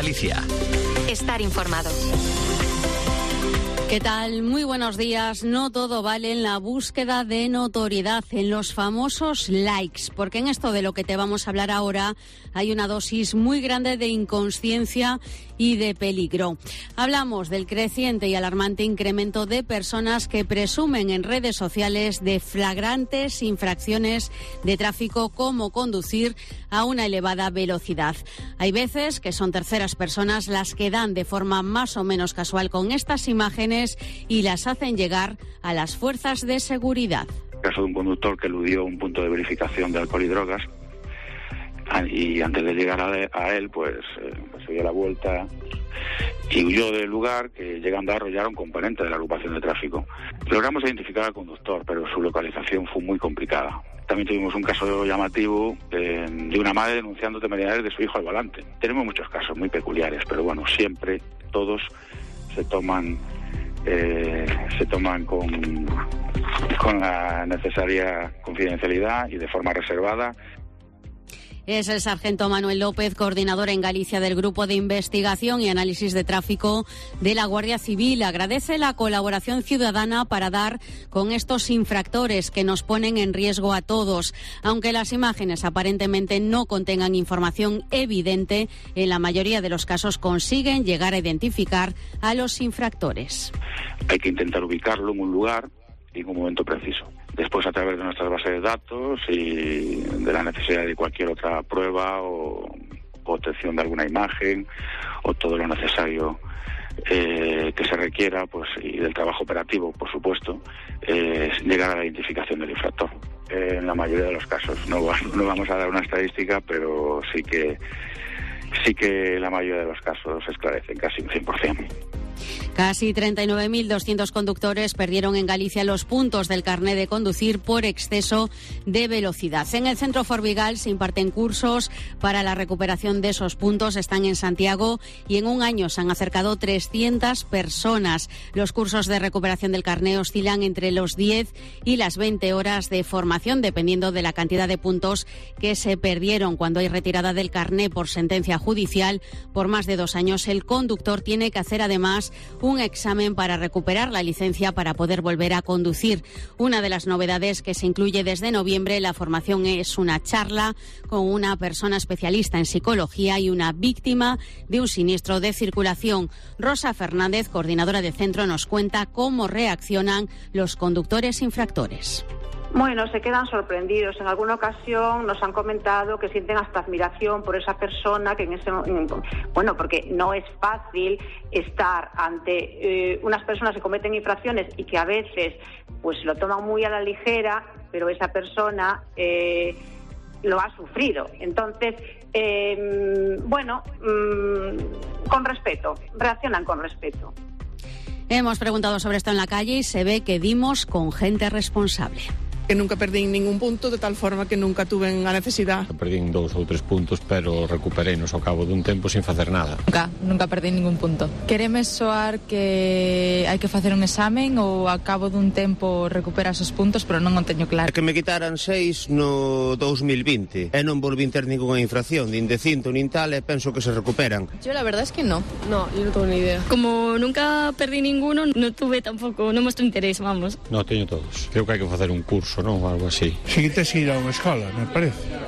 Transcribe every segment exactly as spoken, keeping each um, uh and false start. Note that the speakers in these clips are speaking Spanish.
Galicia. Estar informado. ¿Qué tal? Muy buenos días. No todo vale en la búsqueda de notoriedad, en los famosos likes, porque en esto de lo que te vamos a hablar ahora hay una dosis muy grande de inconsciencia y de peligro. Hablamos del creciente y alarmante incremento de personas que presumen en redes sociales de flagrantes infracciones de tráfico, como conducir a una elevada velocidad. Hay veces que son terceras personas las que dan de forma más o menos casual con estas imágenes y las hacen llegar a las fuerzas de seguridad. El caso de un conductor que eludió un punto de verificación de alcohol y drogas y antes de llegar a él, pues, eh, pues se dio la vuelta y huyó del lugar, que llegando a arrollar a un componente de la agrupación de tráfico. Logramos identificar al conductor, pero su localización fue muy complicada. También tuvimos un caso llamativo eh, de una madre denunciando temeridades de su hijo al volante. Tenemos muchos casos muy peculiares, pero bueno, siempre todos se toman eh, se toman con, con la necesaria confidencialidad y de forma reservada. Es el sargento Manuel López, coordinador en Galicia del Grupo de Investigación y Análisis de Tráfico de la Guardia Civil. Agradece la colaboración ciudadana para dar con estos infractores que nos ponen en riesgo a todos. Aunque las imágenes aparentemente no contengan información evidente, en la mayoría de los casos consiguen llegar a identificar a los infractores. Hay que intentar ubicarlo en un lugar y en un momento preciso. Después, a través de nuestras bases de datos y de la necesidad de cualquier otra prueba o, o obtención de alguna imagen o todo lo necesario eh, que se requiera, pues, y del trabajo operativo, por supuesto, eh, llegar a la identificación del infractor. Eh, en la mayoría de los casos, no, no vamos a dar una estadística, pero sí que sí que la mayoría de los casos se esclarecen, casi un cien por ciento. Casi treinta y nueve mil doscientos conductores perdieron en Galicia los puntos del carné de conducir por exceso de velocidad. En el Centro Forvigal se imparten cursos para la recuperación de esos puntos. Están en Santiago y en un año se han acercado trescientas personas. Los cursos de recuperación del carné oscilan entre los diez y las veinte horas de formación, dependiendo de la cantidad de puntos que se perdieron. Cuando hay retirada del carné por sentencia judicial por más de dos años, el conductor tiene que hacer además un examen para recuperar la licencia para poder volver a conducir. Una de las novedades que se incluye desde noviembre, la formación es una charla con una persona especialista en psicología y una víctima de un siniestro de circulación. Rosa Fernández, coordinadora de centro, nos cuenta cómo reaccionan los conductores infractores. Bueno, se quedan sorprendidos. En alguna ocasión nos han comentado que sienten hasta admiración por esa persona que en ese bueno, porque no es fácil estar ante eh, unas personas que cometen infracciones y que a veces pues lo toman muy a la ligera, pero esa persona eh, lo ha sufrido. Entonces, eh, bueno, mmm, con respeto, reaccionan con respeto. Hemos preguntado sobre esto en la calle y se ve que dimos con gente responsable. Que nunca perdí ningún punto, de tal forma que nunca tuve a necesidad. Perdí dous ou tres puntos, pero recupereinos ao cabo dun tempo sin facer nada. Nunca, nunca perdí ningún punto. Quereme soar que hai que facer un examen ou ao cabo dun tempo recuperas os puntos, pero non o teño claro. É que me quitaran seis no dous mil vinte e non volví ter ninguna infracción, nin de cinto nin tal, e penso que se recuperan. Yo la verdad es que no. No, yo no tengo ni idea. Como nunca perdí ninguno, no tuve tampoco, no mostré interés, vamos. No, teño todos. Creo que hai que facer un curso, non? Algo así. Si tes que ir a unha escola, me parece.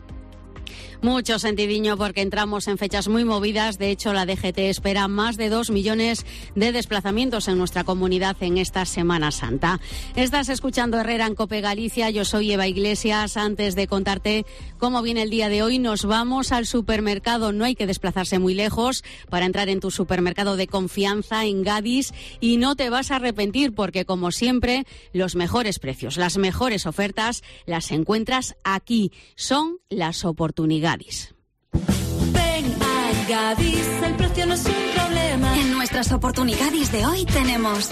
Mucho sentidiño porque entramos en fechas muy movidas. De hecho, la D G T espera más de dos millones de desplazamientos en nuestra comunidad en esta Semana Santa. Estás escuchando Herrera en COPE Galicia. Yo soy Eva Iglesias. Antes de contarte cómo viene el día de hoy, nos vamos al supermercado. No hay que desplazarse muy lejos para entrar en tu supermercado de confianza en Gadis y no te vas a arrepentir porque, como siempre, los mejores precios, las mejores ofertas las encuentras aquí. Son las oportunidades. Ven a Gadis, el precio no es un problema. En nuestras oportunidades de hoy tenemos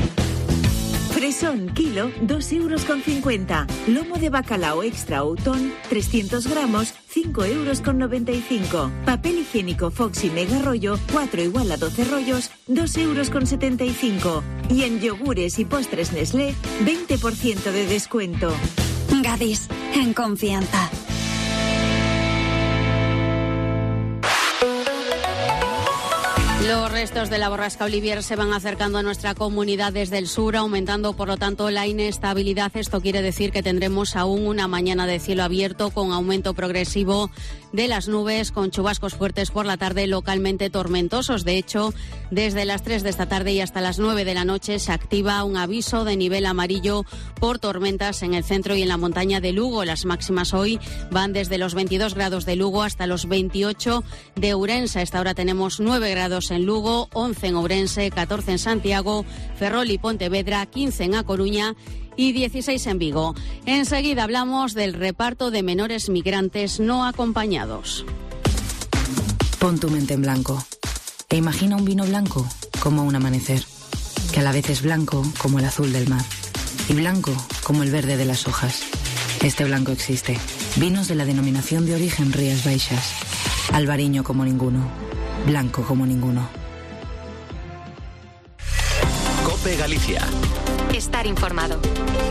fresón kilo, dos euros con cincuenta. Lomo de bacalao extra Outón, trescientos gramos, cinco euros con noventa y cinco. Papel higiénico Foxy Mega Rollo, cuatro igual a doce rollos, dos euros con setenta y cinco. Y en yogures y postres Nestlé, veinte por ciento de descuento. Gadis, en confianza. Los restos de la borrasca Olivier se van acercando a nuestra comunidad desde el sur, aumentando por lo tanto la inestabilidad. Esto quiere decir que tendremos aún una mañana de cielo abierto con aumento progresivo de las nubes, con chubascos fuertes por la tarde, localmente tormentosos. De hecho, desde las tres de esta tarde y hasta las nueve de la noche se activa un aviso de nivel amarillo por tormentas en el centro y en la montaña de Lugo. Las máximas hoy van desde los veintidós grados de Lugo hasta los veintiocho de Ourense. A esta hora tenemos nueve grados en Lugo, once en Ourense, catorce en Santiago, Ferrol y Pontevedra, quince en A Coruña y dieciséis en Vigo. Enseguida hablamos del reparto de menores migrantes no acompañados. Pon tu mente en blanco e imagina un vino blanco como un amanecer, que a la vez es blanco como el azul del mar y blanco como el verde de las hojas. Este blanco existe. Vinos de la denominación de origen Rías Baixas. Albariño como ninguno. Blanco como ninguno. COPE Galicia. Estar informado.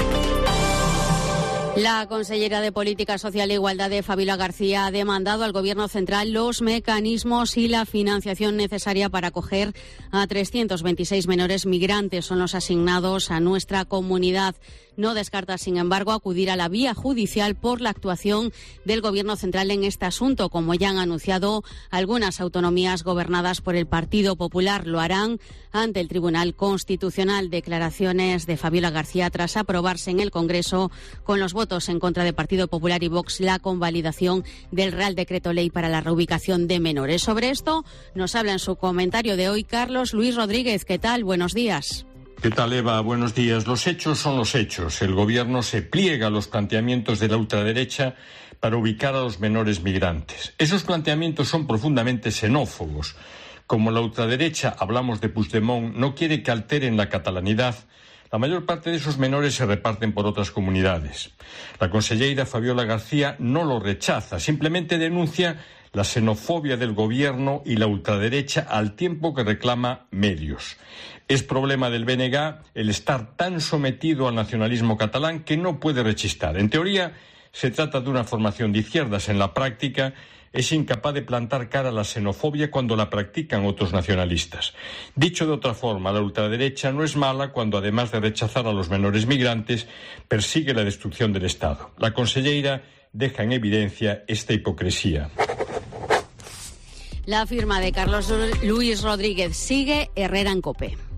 La consellera de Política Social e Igualdad, Fabiola García, ha demandado al Gobierno central los mecanismos y la financiación necesaria para acoger a trescientos veintiséis menores migrantes. Son los asignados a nuestra comunidad. No descarta, sin embargo, acudir a la vía judicial por la actuación del Gobierno central en este asunto, como ya han anunciado algunas autonomías gobernadas por el Partido Popular. Lo harán ante el Tribunal Constitucional. Declaraciones de Fabiola García tras aprobarse en el Congreso con los votos en contra de Partido Popular y Vox la convalidación del Real Decreto Ley para la reubicación de menores. Sobre esto nos habla en su comentario de hoy Carlos Luis Rodríguez. ¿Qué tal? Buenos días. ¿Qué tal, Eva? Buenos días. Los hechos son los hechos. El Gobierno se pliega a los planteamientos de la ultraderecha para ubicar a los menores migrantes. Esos planteamientos son profundamente xenófobos. Como la ultraderecha, hablamos de Puigdemont, no quiere que alteren la catalanidad, la mayor parte de esos menores se reparten por otras comunidades. La conselleira Fabiola García no lo rechaza, simplemente denuncia la xenofobia del Gobierno y la ultraderecha al tiempo que reclama medios. Es problema del B N G el estar tan sometido al nacionalismo catalán que no puede rechistar. En teoría, se trata de una formación de izquierdas. En la práctica, es incapaz de plantar cara a la xenofobia cuando la practican otros nacionalistas. Dicho de otra forma, la ultraderecha no es mala cuando, además de rechazar a los menores migrantes, persigue la destrucción del Estado. La conselleira deja en evidencia esta hipocresía. La firma de Carlos Luis Rodríguez. Sigue Herrera en COPE.